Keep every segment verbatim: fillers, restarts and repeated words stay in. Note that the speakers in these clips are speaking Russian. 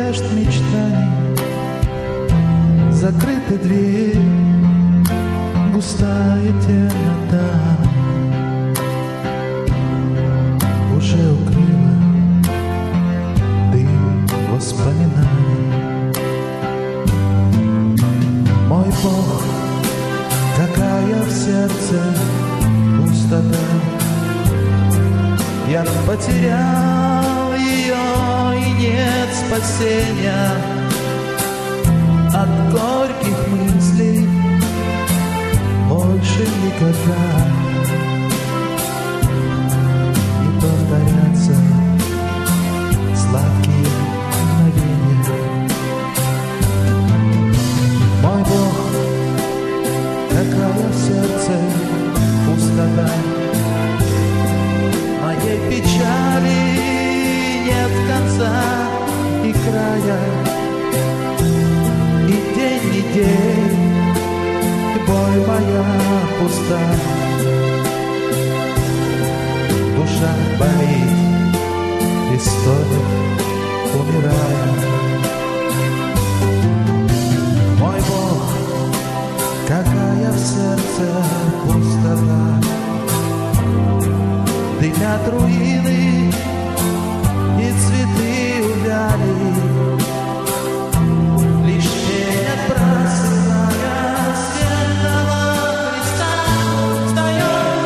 надежд, мечтаний, закрыта дверь, густая темнота уже укрыла дым воспоминаний. Мой Бог, какая в сердце пустота, я потерял ее и нет спасения от горьких мыслей больше никогда не повторятся сладкие мгновения. Мой Бог, какая в сердце пустота, моей печали нет конца и края, и день, и день, и боль моя пуста. Душа болит и стонет, умирая. Мой Бог, какая в сердце пустота, дымят руины и цветы увяли, лишь тень отбрасывая святого Христа встает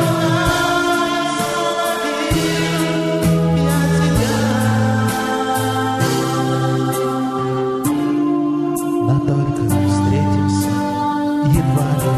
я тебя. Но только встретимся едва ли